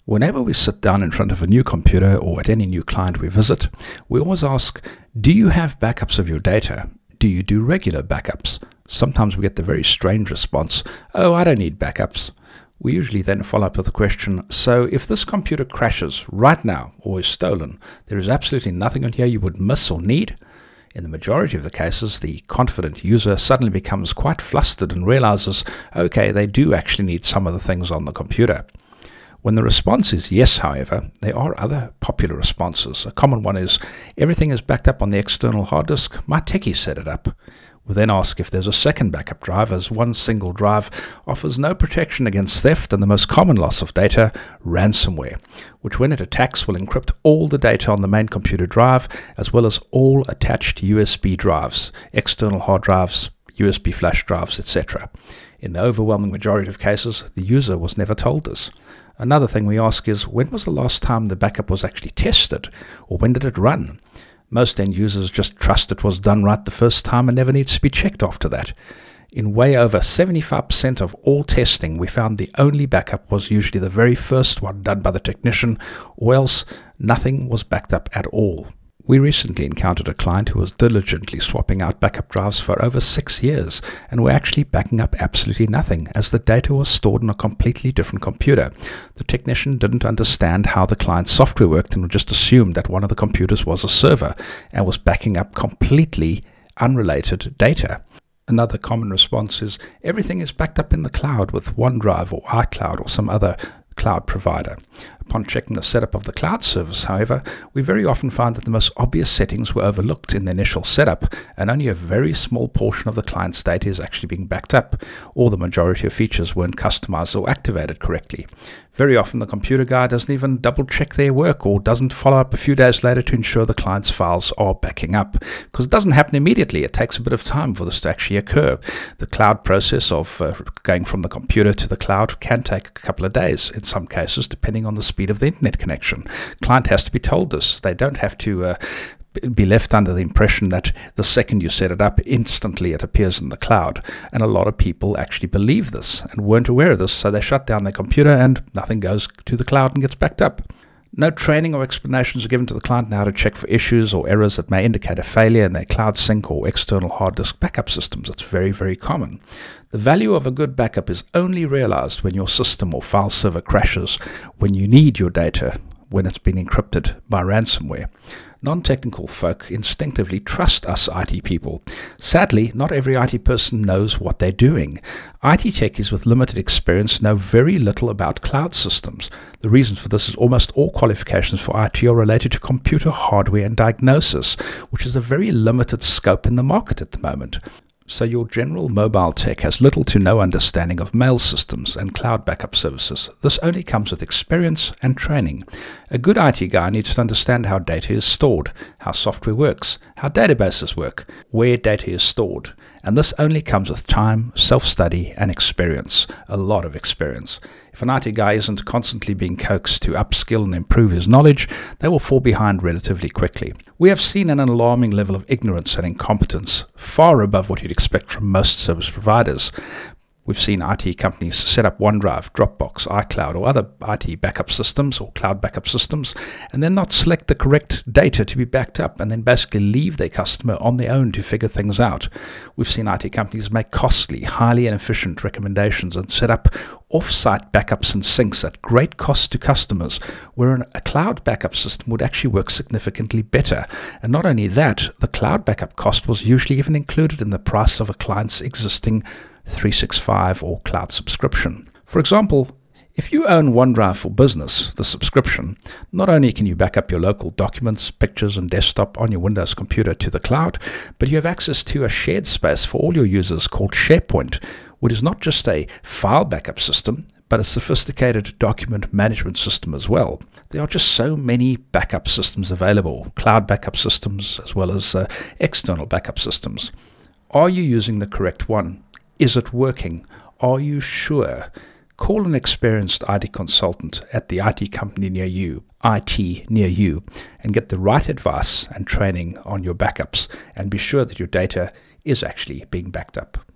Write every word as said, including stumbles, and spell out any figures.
Whenever we sit down in front of a new computer or at any new client we visit, we always ask, do you have backups of your data? Do you do regular backups? Sometimes we get the very strange response, oh, I don't need backups. We usually then follow up with the question, so if this computer crashes right now or is stolen, there is absolutely nothing on here you would miss or need? In the majority of the cases, the confident user suddenly becomes quite flustered and realizes, okay, they do actually need some of the things on the computer. When the response is yes, however, there are other popular responses. A common one is, everything is backed up on the external hard disk, my techie set it up. We then ask if there's a second backup drive, as one single drive offers no protection against theft and the most common loss of data, ransomware, which when it attacks will encrypt all the data on the main computer drive, as well as all attached U S B drives, external hard drives, U S B flash drives, et cetera. In the overwhelming majority of cases, the user was never told this. Another thing we ask is, when was the last time the backup was actually tested, or when did it run? Most end users just trust it was done right the first time and never needs to be checked after that. In way over seventy-five percent of all testing, we found the only backup was usually the very first one done by the technician, or else nothing was backed up at all. We recently encountered a client who was diligently swapping out backup drives for over six years and were actually backing up absolutely nothing, as the data was stored on a completely different computer. The technician didn't understand how the client's software worked and just assumed that one of the computers was a server and was backing up completely unrelated data. Another common response is, everything is backed up in the cloud with OneDrive or iCloud or some other cloud provider. Upon checking the setup of the cloud service, however, we very often find that the most obvious settings were overlooked in the initial setup, and only a very small portion of the client's data is actually being backed up, or the majority of features weren't customized or activated correctly. Very often the computer guy doesn't even double check their work or doesn't follow up a few days later to ensure the client's files are backing up, because it doesn't happen immediately. It takes a bit of time for this to actually occur. The cloud process of uh, going from the computer to the cloud can take a couple of days in some cases, depending on the speed of the internet connection. Client has to be told this. They don't have to uh, be left under the impression that the second you set it up, instantly it appears in the cloud. And a lot of people actually believe this and weren't aware of this, so they shut down their computer and nothing goes to the cloud and gets backed up. No training or explanations are given to the client on how to check for issues or errors that may indicate a failure in their cloud sync or external hard disk backup systems. It's very, very common. The value of a good backup is only realized when your system or file server crashes, when you need your data, when it's been encrypted by ransomware. Non-technical folk instinctively trust us I T people. Sadly, not every I T person knows what they're doing. I T techies with limited experience know very little about cloud systems. The reason for this is almost all qualifications for I T are related to computer hardware and diagnosis, which is a very limited scope in the market at the moment. So your general mobile tech has little to no understanding of mail systems and cloud backup services. This only comes with experience and training. A good I T guy needs to understand how data is stored, how software works, how databases work, where data is stored. And this only comes with time, self-study, and experience. A lot of experience. If an I T guy isn't constantly being coaxed to upskill and improve his knowledge, they will fall behind relatively quickly. We have seen an alarming level of ignorance and incompetence, far above what you'd expect from most service providers. We've seen I T companies set up OneDrive, Dropbox, iCloud, or other I T backup systems or cloud backup systems, and then not select the correct data to be backed up, and then basically leave their customer on their own to figure things out. We've seen I T companies make costly, highly inefficient recommendations and set up off-site backups and syncs at great cost to customers, where a cloud backup system would actually work significantly better. And not only that, the cloud backup cost was usually even included in the price of a client's existing three sixty-five or cloud subscription. For example, if you own OneDrive for Business, the subscription, not only can you back up your local documents, pictures, and desktop on your Windows computer to the cloud, but you have access to a shared space for all your users called SharePoint, which is not just a file backup system, but a sophisticated document management system as well. There are just so many backup systems available, cloud backup systems as well as uh, external backup systems. Are you using the correct one? Is it working? Are you sure? Call an experienced I T consultant at the I T company near you, I T near you, and get the right advice and training on your backups, and be sure that your data is actually being backed up.